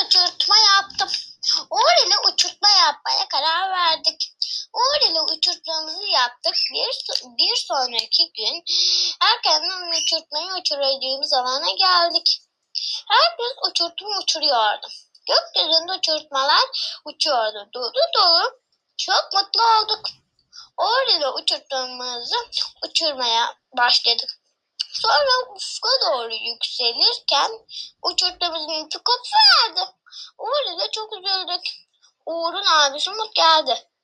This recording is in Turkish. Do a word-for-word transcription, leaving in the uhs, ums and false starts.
uçurtma yaptım. Uğur ile uçurtma yapmaya karar verdik. Uğur ile uçurtmamızı yaptık. Bir, bir sonraki gün erkenden uçurtmayı uçuracağımız alana geldik. Herkes uçurtma uçuruyordu. Gökyüzünde uçurtmalar uçuyordu. Dolu dolu. Çok mutlu olduk. Uğur ile uçurtmamızı uçurmaya başladık. Sonra ufka doğru yükselirken uçurtmamızın ipi kopuverdi. Uğur ile çok üzüldük. Uğur'un abisi Umut geldi.